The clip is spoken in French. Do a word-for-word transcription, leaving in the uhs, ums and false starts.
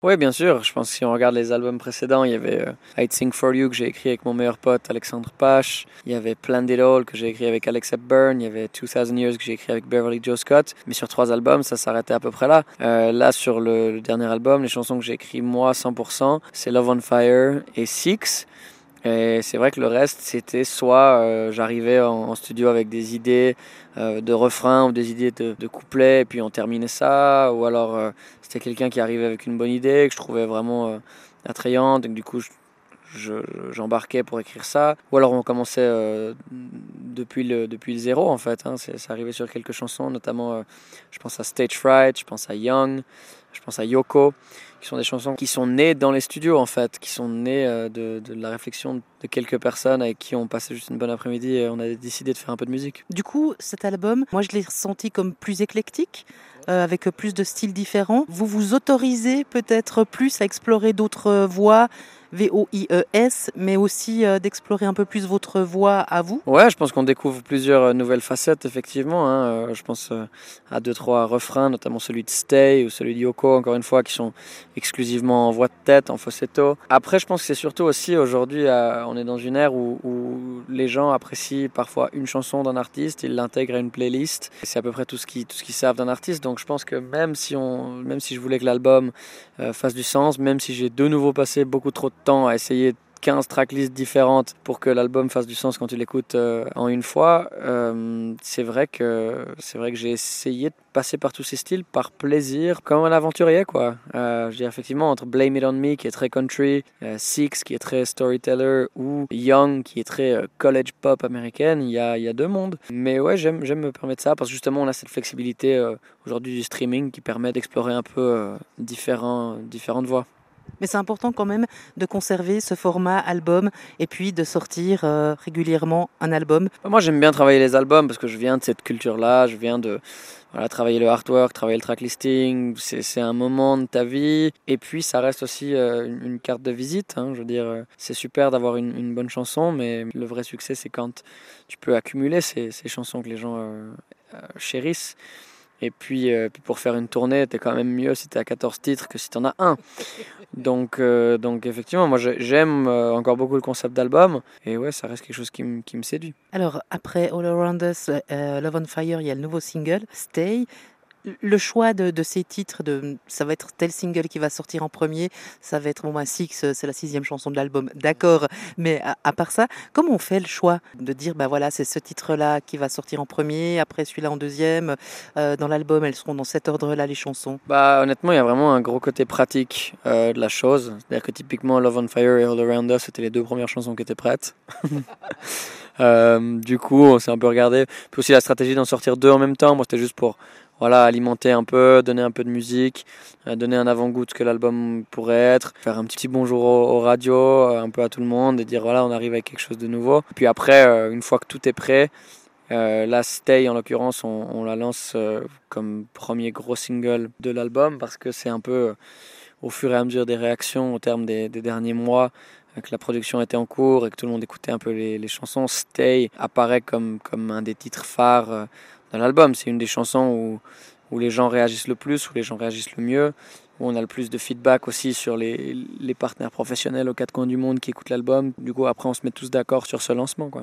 Oui, bien sûr. Je pense que si on regarde les albums précédents, il y avait euh, I'd Sing For You que j'ai écrit avec mon meilleur pote Alexandre Pache. Il y avait Planned It All que j'ai écrit avec Alex Hepburn. Il y avait two thousand Years que j'ai écrit avec Beverly Joe Scott. Mais sur trois albums, ça s'arrêtait à peu près là. Euh, là, sur le, le dernier album, les chansons que j'ai écrites moi cent pour cent, c'est Love on Fire et Six. Et c'est vrai que le reste, c'était soit euh, j'arrivais en, en studio avec des idées euh, de refrains ou des idées de, de couplets, et puis on terminait ça, ou alors euh, c'était quelqu'un qui arrivait avec une bonne idée que je trouvais vraiment euh, attrayante, et que du coup je, je, j'embarquais pour écrire ça, ou alors on commençait euh, depuis, le, depuis le zéro en fait. Hein. C'est, c'est arrivé sur quelques chansons, notamment euh, je pense à Stage Fright, je pense à Young, je pense à Yoko, qui sont des chansons qui sont nées dans les studios en fait, qui sont nées euh, de, de la réflexion de quelques personnes avec qui on passait juste une bonne après-midi et on a décidé de faire un peu de musique. Du coup, cet album, moi je l'ai ressenti comme plus éclectique, euh, avec plus de styles différents. Vous vous autorisez peut-être plus à explorer d'autres voix, V O I E S, mais aussi euh, d'explorer un peu plus votre voix à vous. Ouais, je pense qu'on découvre plusieurs euh, nouvelles facettes, effectivement. Hein. Euh, je pense euh, à deux, trois refrains, notamment celui de Stay ou celui de Yoko, encore une fois, qui sont exclusivement en voix de tête, en falsetto. Après, je pense que c'est surtout aussi, aujourd'hui, euh, on est dans une ère où, où les gens apprécient parfois une chanson d'un artiste, ils l'intègrent à une playlist. Et c'est à peu près tout ce qui, tout ce qu'ils savent d'un artiste. Donc je pense que même si, on, même si je voulais que l'album euh, fasse du sens, même si j'ai de nouveau passé beaucoup trop de temps à essayer quinze tracklists différentes pour que l'album fasse du sens quand tu l'écoutes euh, en une fois. Euh, c'est vrai que c'est vrai que j'ai essayé de passer par tous ces styles par plaisir, comme un aventurier quoi. Euh, je dirais effectivement entre Blame It On Me qui est très country, euh, Six qui est très storyteller ou Young qui est très euh, college pop américaine, il y a il y a deux mondes. Mais ouais, j'aime j'aime me permettre ça parce que justement on a cette flexibilité euh, aujourd'hui du streaming qui permet d'explorer un peu euh, différents différentes voies. Mais c'est important quand même de conserver ce format album et puis de sortir euh, régulièrement un album. Moi j'aime bien travailler les albums parce que je viens de cette culture-là, je viens de voilà, travailler le artwork, travailler le tracklisting, c'est, c'est un moment de ta vie et puis ça reste aussi euh, une, une carte de visite. Hein, je veux dire, euh, c'est super d'avoir une, une bonne chanson, mais le vrai succès c'est quand tu peux accumuler ces, ces chansons que les gens euh, euh, chérissent. Et puis, euh, puis pour faire une tournée, t'es quand même mieux si t'es à quatorze titres que si t'en as un. Donc, euh, donc effectivement, moi j'aime euh, encore beaucoup le concept d'album. Et ouais, ça reste quelque chose qui, m- qui me séduit. Alors après All Around Us, euh, Love on Fire, il y a le nouveau single Stay. Le choix de, de ces titres, de, ça va être tel single qui va sortir en premier, ça va être bon, bah, Six, c'est la sixième chanson de l'album, d'accord. Mais à, à part ça, comment on fait le choix de dire, bah voilà, c'est ce titre-là qui va sortir en premier, après celui-là en deuxième, euh, dans l'album, elles seront dans cet ordre-là les chansons. Bah honnêtement, il y a vraiment un gros côté pratique euh, de la chose. C'est-à-dire que typiquement Love on Fire et All Around Us, c'était les deux premières chansons qui étaient prêtes. euh, du coup, on s'est un peu regardé. Puis aussi la stratégie d'en sortir deux en même temps. Moi, c'était juste pour voilà, alimenter un peu, donner un peu de musique, euh, donner un avant-goût de ce que l'album pourrait être, faire un petit bonjour aux, aux radios, euh, un peu à tout le monde et dire voilà, on arrive avec quelque chose de nouveau. Puis après, euh, une fois que tout est prêt, euh, la Stay en l'occurrence, on, on la lance euh, comme premier gros single de l'album parce que c'est un peu euh, au fur et à mesure des réactions au terme des, des derniers mois euh, que la production était en cours et que tout le monde écoutait un peu les, les chansons. Stay apparaît comme, comme un des titres phares euh, de l'album. C'est une des chansons où, où les gens réagissent le plus, où les gens réagissent le mieux, où on a le plus de feedback aussi sur les, les partenaires professionnels aux quatre coins du monde qui écoutent l'album. Du coup, après, on se met tous d'accord sur ce lancement, quoi.